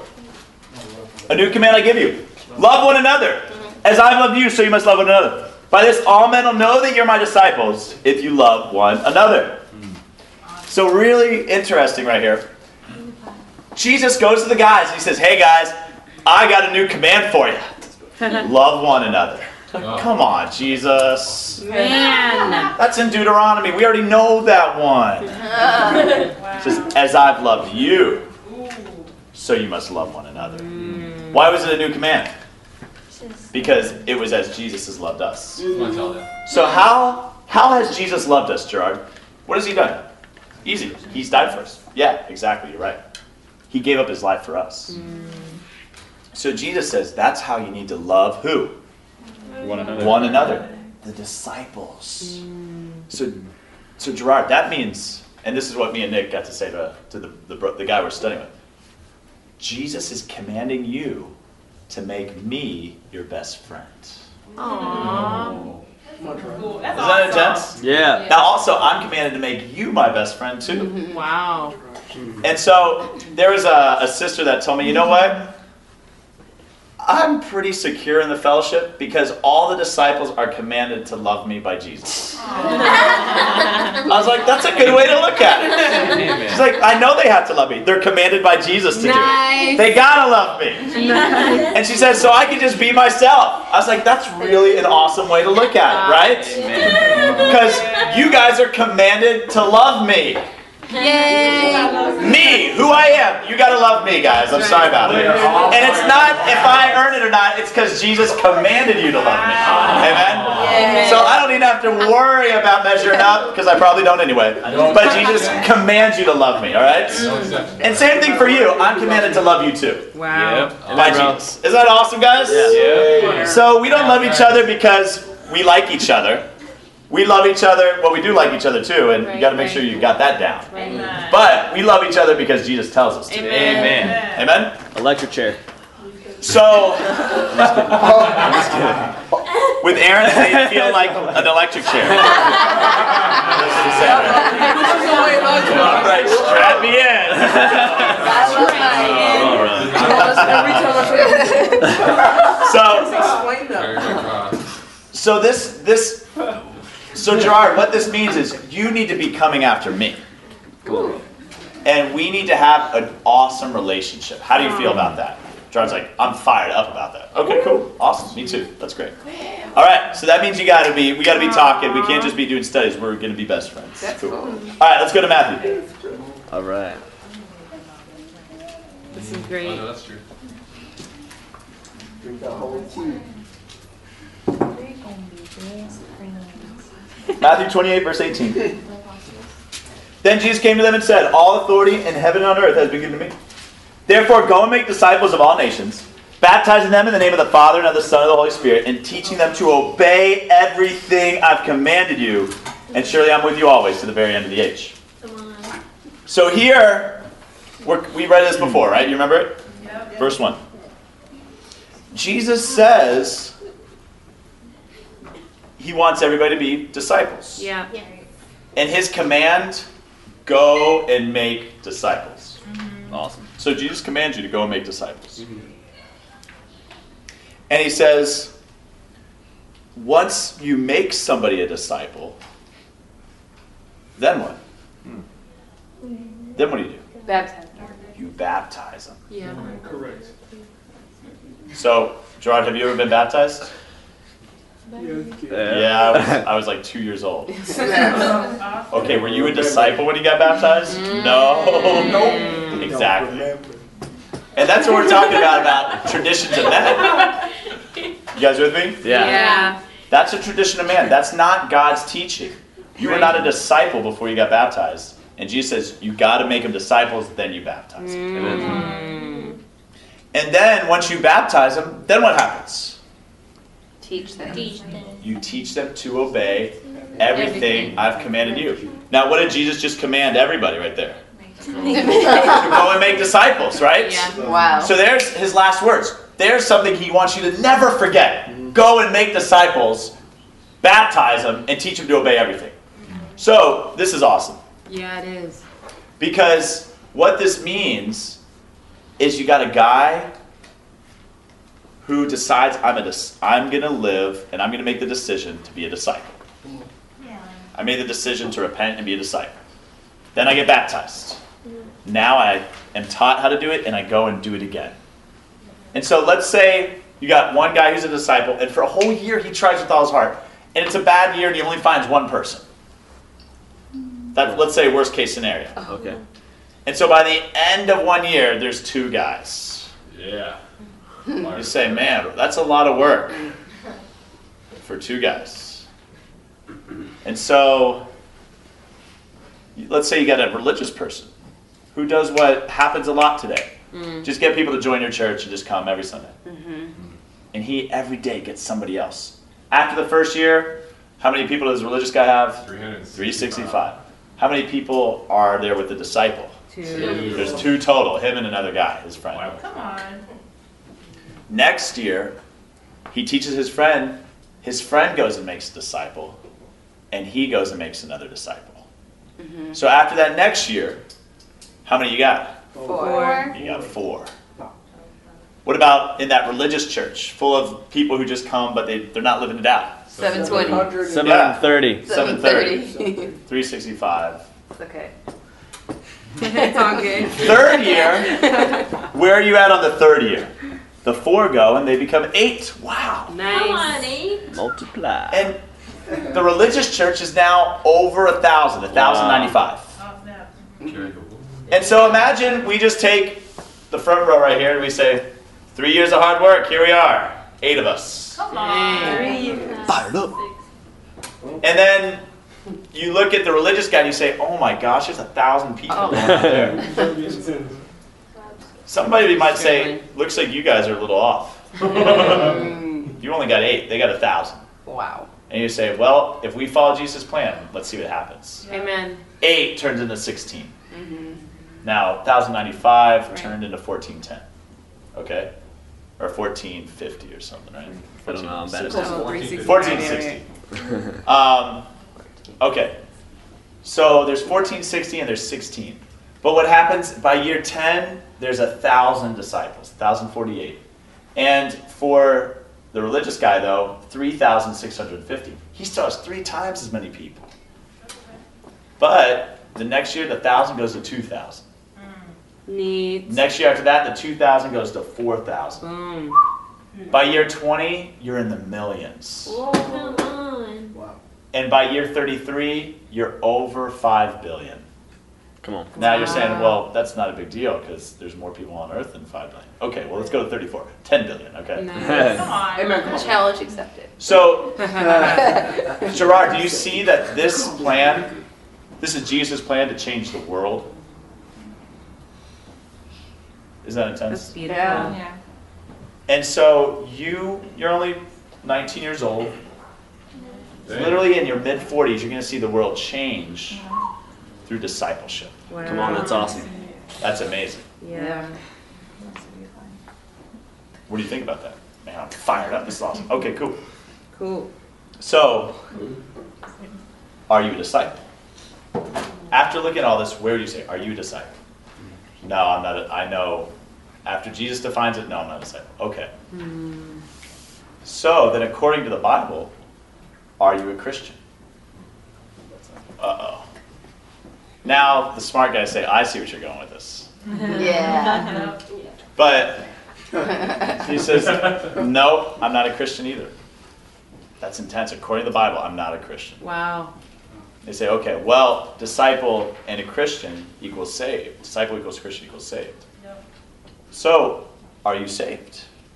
Speaker 1: A new command I give you. Love one another. As I've loved you, so you must love one another. By this all men will know that you're my disciples, if you love one another. So really interesting right here. Jesus goes to the guys and he says, hey guys, I got a new command for you. Love one another. Like, come on, Jesus.
Speaker 4: Man.
Speaker 1: That's in Deuteronomy. We already know that one. It says, as I've loved you, so you must love one another. Why was it a new command? Because it was as Jesus has loved us. So how, how has Jesus loved us, Gerard? What has he done? Easy. He's died for us. Yeah, exactly. You're right. He gave up his life for us. So Jesus says that's how you need to love who?
Speaker 2: One another.
Speaker 1: One another. The disciples. So, so Gerard, that means, and this is what me and Nick got to say to, to the, the, bro- the guy we're studying with. Jesus is commanding you to make me your best friend.
Speaker 4: Aww.
Speaker 5: Cool. That's
Speaker 1: Is that
Speaker 5: awesome.
Speaker 1: intense?
Speaker 2: Yeah.
Speaker 1: Now also, I'm commanded to make you my best friend too.
Speaker 4: Wow.
Speaker 1: And so, there was a, a sister that told me, you know what? I'm pretty secure in the fellowship because all the disciples are commanded to love me by Jesus. I was like, that's a good way to look at it. She's like, I know they have to love me. They're commanded by Jesus to do it.
Speaker 4: Nice.
Speaker 1: They gotta love me. And she said, so I can just be myself. I was like, that's really an awesome way to look at it, right? Because you guys are commanded to love me.
Speaker 4: Yay.
Speaker 1: Me, who I am. You gotta love me, guys. I'm sorry about it. And it's not if I earn it or not, it's because Jesus commanded you to love me. Amen? So I don't even have to worry about measuring up, because I probably don't anyway. But Jesus commands you to love me, alright? And same thing for you. I'm commanded to love you too.
Speaker 4: Wow.
Speaker 1: By Jesus. Isn't that awesome, guys?
Speaker 2: Yeah.
Speaker 1: So we don't love each other because we like each other. We love each other. Well, we do like each other too, and you got to make sure you got that down.
Speaker 5: Amen.
Speaker 1: But we love each other because Jesus tells us to.
Speaker 2: Amen.
Speaker 1: Amen?
Speaker 2: Electric chair.
Speaker 1: So, With Aaron, they feel like an electric chair. That's what he said, right? All right, strap me in. All right.
Speaker 6: Every time I try to
Speaker 1: So,
Speaker 6: explain
Speaker 7: Carry
Speaker 6: that.
Speaker 7: my cross.
Speaker 1: so this, this, so Gerard, what this means is you need to be coming after me.
Speaker 2: Cool.
Speaker 1: And we need to have an awesome relationship. How do you feel about that? Gerard's like, I'm fired up about that. Okay, cool. Awesome. Me too. That's great. All right, so that means you gotta be, we gotta be talking. We can't just be doing studies. We're gonna be best friends. Cool. All right, let's go to Matthew.
Speaker 2: All right.
Speaker 4: This is
Speaker 7: Oh,
Speaker 4: great.
Speaker 7: no, that's true.
Speaker 6: Drink that whole tea.
Speaker 1: Matthew twenty-eight, verse eighteen. Then Jesus came to them and said, all authority in heaven and on earth has been given to me. Therefore, go and make disciples of all nations, baptizing them in the name of the Father and of the Son and of the Holy Spirit, and teaching them to obey everything I've commanded you. And surely I'm with you always to the very end of the age.
Speaker 3: Come on.
Speaker 1: So here, we're, we read this before, right? You remember it?
Speaker 5: Yep.
Speaker 1: Verse one. Jesus says he wants everybody to be disciples.
Speaker 4: Yeah.
Speaker 3: Yeah.
Speaker 1: And his command, go and make disciples.
Speaker 2: Awesome.
Speaker 1: So Jesus commands you to go and make disciples. And he says, once you make somebody a disciple, then what? Then what do you do?
Speaker 4: Baptized.
Speaker 1: You baptize them.
Speaker 4: Yeah.
Speaker 6: Correct.
Speaker 1: So, Gerard, have you ever been baptized?
Speaker 6: Yeah.
Speaker 1: Yeah, I was, I was like two years old.
Speaker 5: Awesome.
Speaker 1: Okay, were you a disciple when you got baptized? No. Nope. Exactly. And that's what we're talking about, about traditions of men. You guys with me?
Speaker 2: Yeah.
Speaker 4: Yeah.
Speaker 1: That's a tradition of man. That's not God's teaching. You were not a disciple before you got baptized. And Jesus says, you got to make them disciples, then you baptize them.
Speaker 2: Amen.
Speaker 1: And then, once you baptize them, then what happens?
Speaker 4: Teach them.
Speaker 3: Teach them.
Speaker 1: You teach them to obey everything
Speaker 4: Everything.
Speaker 1: I've commanded you. Now, what did Jesus just command everybody right there? To go and make disciples, right?
Speaker 4: Yeah.
Speaker 8: Wow.
Speaker 1: So there's his last words. There's something he wants you to never forget. Go and make disciples, baptize them, and teach them to obey everything. So this is awesome.
Speaker 4: Yeah, it is.
Speaker 1: Because what this means is you got a guy who decides I'm a dis- I'm going to live and I'm going to make the decision to be a disciple. I made the decision to repent and be a disciple. Then I get baptized. Now I am taught how to do it and I go and do it again. And so let's say you got one guy who's a disciple and for a whole year he tries with all his heart. And it's a bad year and he only finds one person. That, let's say worst case scenario.
Speaker 2: Okay.
Speaker 1: And so by the end of one year, there's two guys.
Speaker 7: Yeah.
Speaker 1: You say, man, that's a lot of work for two guys. And so, let's say you got a religious person who does what happens a lot today.
Speaker 4: Mm.
Speaker 1: Just get people to join your church and just come every Sunday. And he every day gets somebody else. After the first year, how many people does a religious guy have?
Speaker 7: three hundred
Speaker 1: three hundred sixty-five. How many people are there with the disciple?
Speaker 4: Two.
Speaker 1: There's two total, him and another guy, his friend.
Speaker 7: Wow.
Speaker 5: Come on.
Speaker 1: Next year, he teaches his friend, his friend goes and makes a disciple, and he goes and makes another disciple. So after that next year, how many you got?
Speaker 8: Four.
Speaker 1: You got four. What about in that religious church, full of people who just come, but they, they're not living it out?
Speaker 8: Seven twenty.
Speaker 2: seven hundred thirty.
Speaker 8: Seven thirty.
Speaker 1: three sixty-five.
Speaker 8: Okay.
Speaker 4: It's all good.
Speaker 1: Third year, where are you at on the third year? The four go and they become eight. Wow.
Speaker 3: Come on,
Speaker 4: Nice.
Speaker 3: eh?
Speaker 2: Multiply.
Speaker 1: And the religious church is now over a thousand, a thousand ninety-five.
Speaker 5: Oh, snap.
Speaker 7: Very cool.
Speaker 1: And so imagine we just take the front row right here and we say, three years of hard work, here we are, eight of us.
Speaker 5: Come on.
Speaker 1: Fired up. And then you look at the religious guy and you say, oh my gosh, there's a thousand people
Speaker 8: Oh.
Speaker 1: going out there. Somebody might say, looks like you guys are a little off. You only got eight, they got a thousand.
Speaker 8: Wow.
Speaker 1: And you say, well, if we follow Jesus' plan, let's see what happens.
Speaker 4: Amen.
Speaker 1: Eight turns into sixteen. Now, one thousand ninety-five
Speaker 4: Right.
Speaker 1: turned into fourteen ten. Okay? or fourteen fifty or something, right?
Speaker 2: I don't know. I'm bad at
Speaker 1: fourteen
Speaker 2: math.
Speaker 4: three sixty.
Speaker 1: fourteen sixty. Um, okay. So there's fourteen sixty and there's sixteen. But what happens by year ten, there's a thousand disciples, one thousand forty-eight. And for the religious guy, though, three thousand six hundred fifty. He still has three times as many people. But the next year, the one thousand goes to two thousand.
Speaker 4: Neat.
Speaker 1: Next year after that, the two thousand goes to four thousand.
Speaker 4: Boom.
Speaker 1: By year twenty, you're in the millions.
Speaker 3: Come on.
Speaker 6: Wow.
Speaker 1: And by year thirty-three, you're over five billion.
Speaker 2: Come on.
Speaker 1: Now you're saying,
Speaker 4: Wow.
Speaker 1: well, that's not a big deal because there's more people on Earth than five billion. Okay, well, let's go to thirty-four. ten billion, okay?
Speaker 4: Nice.
Speaker 5: Come on.
Speaker 6: Amen. Come on.
Speaker 8: Challenge accepted.
Speaker 1: So, Gerard, do you see that this plan, this is Jesus' plan to change the world? Is that
Speaker 4: That's
Speaker 1: intense?
Speaker 4: beautiful.
Speaker 8: Yeah.
Speaker 5: Yeah.
Speaker 1: And so you, you're only nineteen years old.
Speaker 7: Dang.
Speaker 1: Literally in your mid forties, you're going to see the world change through discipleship.
Speaker 4: Wow.
Speaker 2: Come on, that's awesome.
Speaker 1: That's amazing.
Speaker 4: Yeah.
Speaker 1: What do you think about that? Man, I'm fired up. This is awesome. Okay, cool.
Speaker 4: Cool.
Speaker 1: So, are you a disciple? After looking at all this, where do you say, are you a disciple? No, I'm not. A, I know. After Jesus defines it, no, I'm not a disciple. Okay. So then, according to the Bible, are you a Christian? Uh-oh. Now, the smart guys say, I see what you're going with this.
Speaker 8: Yeah.
Speaker 1: But he says, no, I'm not a Christian either. That's intense. According to the Bible, I'm not a Christian.
Speaker 4: Wow.
Speaker 1: They say, okay, well, disciple and a Christian equals saved. Disciple equals Christian equals saved.
Speaker 5: No.
Speaker 1: So, are you saved?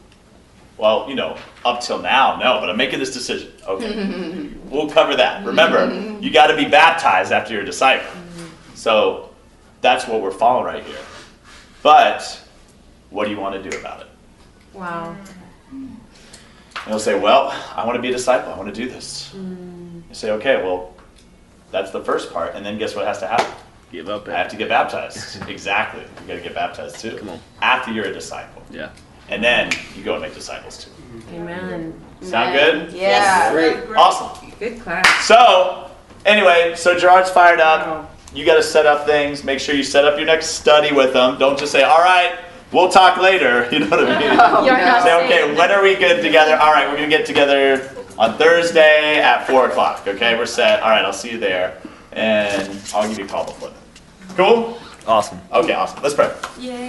Speaker 1: Well, you know, up till now, no, but I'm making this decision. Okay, we'll cover that. Remember, you got to be baptized after you're a disciple. So, that's what we're following right here. But, what do you want to do about it?
Speaker 4: Wow.
Speaker 1: And they'll say, well, I want to be a disciple. I want to do this. You say, okay, well, that's the first part. And then guess what has to happen?
Speaker 2: Give up
Speaker 1: I have
Speaker 2: it.
Speaker 1: to get baptized. Exactly. You got to get baptized too.
Speaker 2: Come on.
Speaker 1: After you're a disciple.
Speaker 2: Yeah.
Speaker 1: And then you go and make disciples too.
Speaker 4: Amen.
Speaker 1: Sound good?
Speaker 8: Yeah.
Speaker 6: Great.
Speaker 1: Awesome.
Speaker 4: Good class.
Speaker 1: So, anyway, so Gerard's fired up.
Speaker 4: Wow.
Speaker 1: You got to set up things. Make sure you set up your next study with them. Don't just say, all right, we'll talk later. You know what I mean?
Speaker 8: Oh,
Speaker 4: You're not
Speaker 1: Say,
Speaker 8: no.
Speaker 1: okay, when are we good together? All right, we're going to get together on Thursday at four o'clock. Okay, we're set. All right, I'll see you there. And I'll give you a call before then. Cool?
Speaker 2: Awesome.
Speaker 1: Okay, awesome. Let's pray.
Speaker 4: Yay.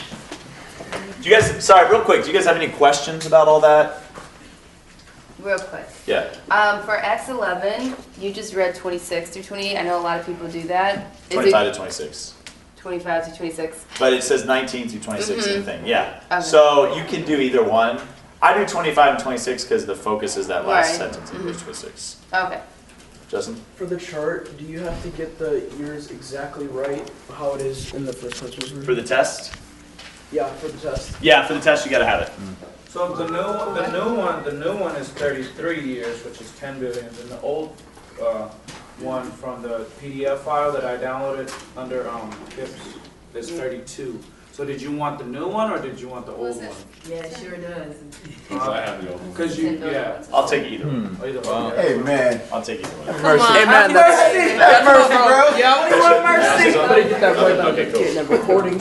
Speaker 1: Do you guys, sorry, real quick, do you guys have any questions about all that?
Speaker 8: Real quick.
Speaker 1: Yeah.
Speaker 8: Um, for Acts eleven, you just read twenty-six through twenty-eight. I know a lot of people do that. Is
Speaker 1: twenty-five
Speaker 8: it
Speaker 1: to twenty-six.
Speaker 8: twenty-five to twenty-six?
Speaker 1: But it says nineteen through twenty-six in the thing. Yeah.
Speaker 8: Okay.
Speaker 1: So you can do either one. I do twenty-five and twenty-six because the focus is that last
Speaker 8: Right.
Speaker 1: sentence in verse twenty-six.
Speaker 8: Okay.
Speaker 1: Justin?
Speaker 6: For the chart, do you have to get the years exactly right, how it is in the first Corinthians version?
Speaker 1: For the test?
Speaker 6: Yeah, for the test.
Speaker 1: Yeah, for the test you got to have it.
Speaker 9: So the new one, the new one, the new one is thirty-three years, which is ten billion, and the old uh, one from the P D F file that I downloaded under um, P I P S is thirty-two. So did you want the new one or did you want the old one?
Speaker 4: Yeah, it sure does.
Speaker 7: I have the old.
Speaker 9: Because you, yeah.
Speaker 1: I'll take either one.
Speaker 9: Either
Speaker 7: Wow.
Speaker 9: one.
Speaker 6: Hey, man.
Speaker 1: I'll take either one.
Speaker 6: Mercy.
Speaker 4: on.
Speaker 6: Hey, man. Mercy. Have mercy, bro.
Speaker 9: Yeah, what do you want, Mercy?
Speaker 6: Somebody get that right on
Speaker 1: Okay,
Speaker 6: the
Speaker 1: cool.
Speaker 6: kid and recording.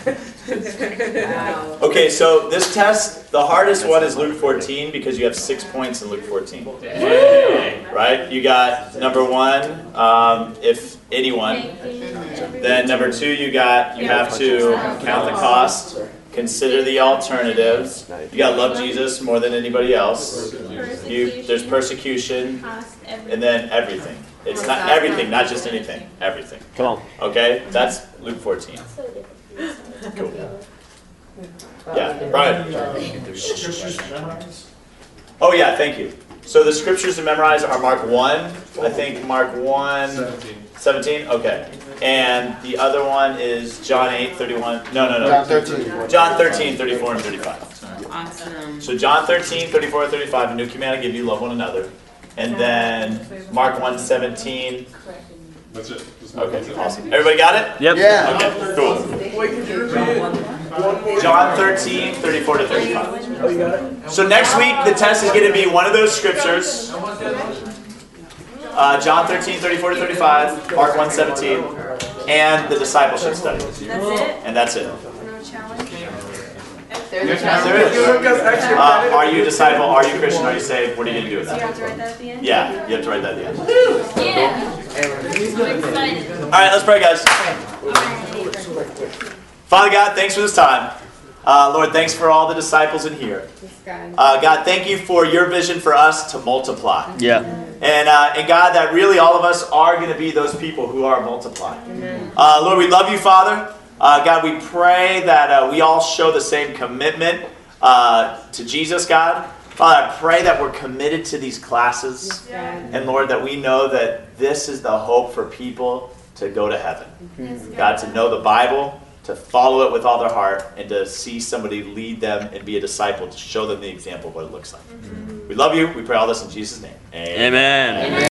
Speaker 4: Wow.
Speaker 1: Okay, so this test, the hardest one is Luke fourteen because you have six points in Luke fourteen. Right? You got number one, um, if anyone. Then number two, you got you have to count the cost, consider the alternatives. You got to love Jesus more than anybody else. You there's persecution,
Speaker 3: Cost,
Speaker 1: and then everything. It's not everything, not just anything. Everything.
Speaker 2: Come on.
Speaker 1: Okay, that's Luke fourteen. Cool. Yeah, Brian. Oh yeah, thank you. So the scriptures to memorize are Mark one, I think Mark one, seventeen, okay. And the other one is John eight, thirty-one, no, no, no.
Speaker 6: John thirteen.
Speaker 1: John thirteen, thirty-four and thirty-five.
Speaker 4: Awesome.
Speaker 1: So John thirteen, thirty-four and thirty-five, a new command I give you, love one another. And then Mark one, seventeen.
Speaker 7: That's it. Just
Speaker 1: Okay,
Speaker 7: that's it.
Speaker 1: awesome. Everybody got it?
Speaker 2: Yep.
Speaker 6: Yeah.
Speaker 1: Okay, cool.
Speaker 6: Wait, could you repeat it? One more
Speaker 1: John thirteen, thirty-four to thirty-five.
Speaker 6: Oh, you got it?
Speaker 1: So next week, the test is going to be one of those scriptures. Uh, John thirteen, thirty-four to thirty-five, Mark one seventeen, and the discipleship study.
Speaker 3: That's it?
Speaker 1: And that's it.
Speaker 3: No challenge?
Speaker 8: There's a
Speaker 1: There
Speaker 8: challenge.
Speaker 1: is. Uh, are you a disciple? Are you Christian? Are you saved? What are you going to do with
Speaker 3: So you
Speaker 1: that?
Speaker 3: have to write that at the end?
Speaker 1: Yeah, you have to write that at the end.
Speaker 3: Yeah. I'm excited.
Speaker 1: All right, let's pray, guys. Father God, thanks for this time. Uh, Lord, thanks for all the disciples in here. Uh, God, thank you for your vision for us to multiply.
Speaker 2: Yeah.
Speaker 1: And, uh, and God, that really all of us are going to be those people who are multiplying. Uh, Lord, we love you, Father. Uh, God, we pray that uh, we all show the same commitment uh, to Jesus, God. Father, I pray that we're committed to these classes. And Lord, that we know that this is the hope for people to go to heaven. God, to know the Bible, to follow it with all their heart, and to see somebody lead them and be a disciple, to show them the example of what it looks like. We love you. We pray all this in Jesus' name. Amen.
Speaker 2: Amen.